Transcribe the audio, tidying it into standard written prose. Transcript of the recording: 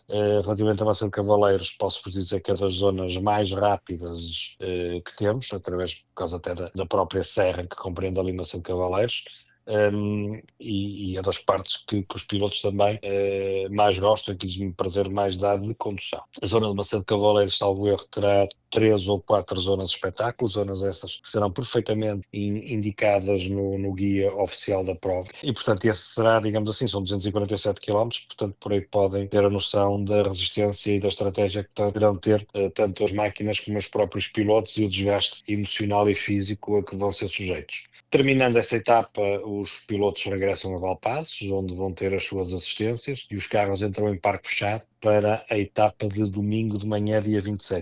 Relativamente à Maçã de Cavaleiros, posso-vos dizer que é das zonas mais rápidas que temos, por causa até da própria serra que compreende ali Maçã de Cavaleiros. E é das partes que os pilotos também mais gostam, que lhes prazer mais dá de condução. A zona de Maçã de Cavaleiros, salvo erro, terá 3 ou 4 zonas de espetáculo, zonas essas que serão perfeitamente indicadas no guia oficial da prova. E, portanto, esse será, digamos assim, são 247 quilómetros, portanto, por aí podem ter a noção da resistência e da estratégia que terão de ter tanto as máquinas como os próprios pilotos e o desgaste emocional e físico a que vão ser sujeitos. Terminando essa etapa, os pilotos regressam a Valpassos, onde vão ter as suas assistências, e os carros entram em parque fechado para a etapa de domingo de manhã, dia 27.